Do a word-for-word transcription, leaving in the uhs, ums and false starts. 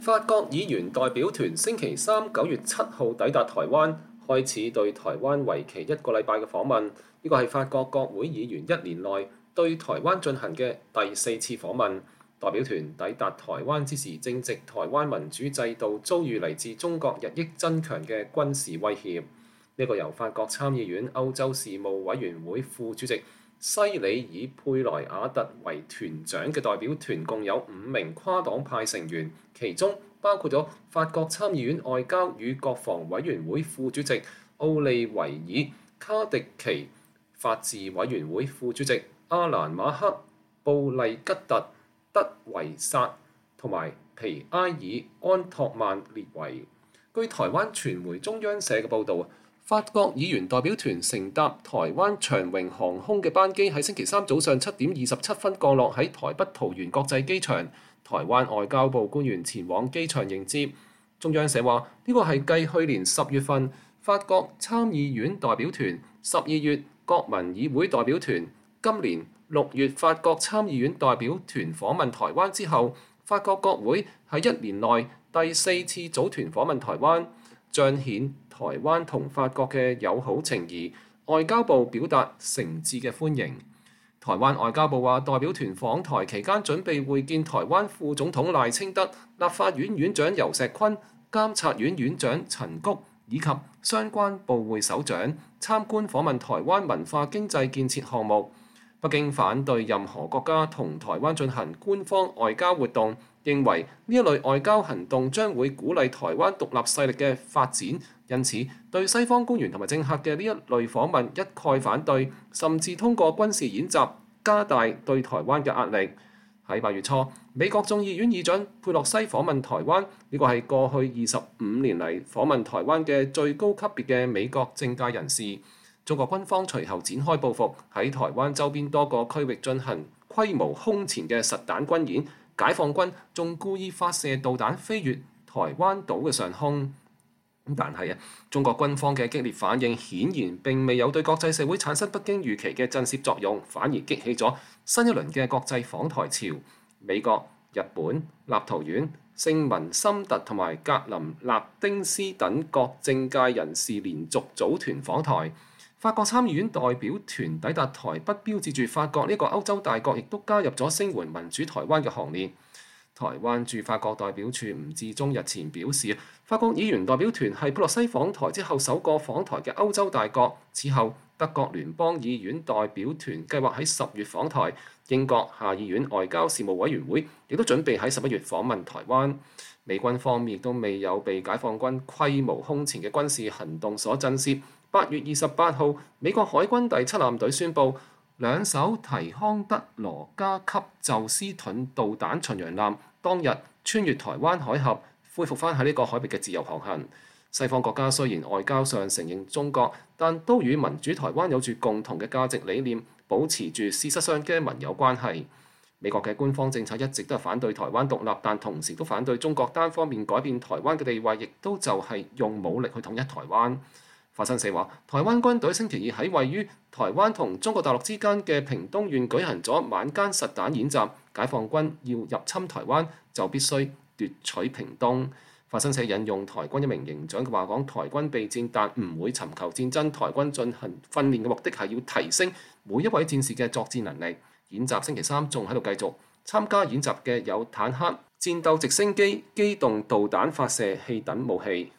法國議員代表團星期三九月七號抵達台灣，開始對台灣為期一個禮拜嘅訪問。呢個係法國國會議員一年內對台灣進行嘅第四次訪問。代表團抵達台灣之時，正值台灣民主制度遭遇嚟自中國日益增強嘅軍事威脅。呢個由法國參議院歐洲事務委員會副主席西里爾佩萊瓦特為團長嘅代表團共有五名跨黨派成員，其中包括咗法國參議院外交與國防委員會副主席奧利維爾卡迪奇、法治委員會副主席阿蘭馬克布麗吉特德維薩同埋皮埃爾安托曼列維。據台灣傳媒中央社嘅報導，法國議員代表團乘搭台灣長榮航空嘅班機喺星期三早上七點二十七分降落喺台北桃園國際機場，台灣外交部官員前往機場迎接。中央社話呢個係繼去年十月份法國參議院代表團、十二月國民議會代表團、今年六月法國參議院代表團訪問台灣之後，法國國會喺一年內第四次組團訪問台灣，彰顯台灣同法國嘅友好情誼。外交部表達誠摯嘅歡迎。台灣外交部話，代表團訪台期間準備會見台灣副總統賴清德、立法院院長游錫堃、監察院院長陳菊以及相關部會首長，參觀訪問台灣文化經濟建設項目。北京反對任何國家同台灣進行官方外交活動，認為呢一類外交行動將會鼓勵台灣獨立勢力嘅發展，因此對西方官員同埋政客嘅呢一類訪問一概反對，甚至通過軍事演習加大對台灣嘅壓力。喺八月初，美國眾議院議長佩洛西訪問台灣，呢個係過去二十五年嚟訪問台灣嘅最高級別嘅美國政界人士。中國軍方隨後展開報復，喺台灣周邊多個區域進行規模空前嘅實彈軍演，解放軍仲故意發射導彈飛越台灣島嘅上空。但係啊，中國軍方嘅激烈反應顯然並未有對國際社會產生不經預期嘅震懾作用，反而激起咗新一輪嘅國際訪台潮。美國、日本、立陶宛、聖文森特同埋格林納丁斯等各政界人士連續組團訪台。法國參議院代表團抵達台北，標誌住法國呢個歐洲大國亦都加入咗聲援民主台灣嘅行列。台灣駐法國代表處吳志忠日前表示，法國議員代表團係佩洛西訪台之後首個訪台嘅歐洲大國。此後，德國聯邦議院代表團計劃喺十月訪台，英國下議院外交事務委員會亦都準備喺十一月訪問台灣。美軍方面亦都未有被解放軍規模空前嘅軍事行動所震懾。八月二十八號，美國海軍第七艦隊宣布，兩艘提康德羅加級宙斯盾導彈巡洋艦當日穿越台灣海峽，恢復翻喺呢個海域嘅自由航行。西方國家雖然外交上承認中國，但都與民主台灣有住共同嘅價值理念，保持住事實上嘅盟友關係。美國嘅官方政策一直都係反對台灣獨立，但同時都反對中國單方面改變台灣嘅地位，亦都就係用武力去統一台灣。法新社話，台灣軍隊星期二喺位於台灣同中國大陸之間嘅屏東縣舉行咗晚間實彈演習。解放軍要入侵台灣，就必須奪取屏東。法新社引用台軍一名營長嘅話講，台軍備戰，但唔會尋求戰爭。台軍進行訓練嘅目的係要提升每一位戰士嘅作戰能力。演習星期三仲喺度繼續，參加演習嘅有坦克、戰鬥直升機、機動導彈發射器等武器。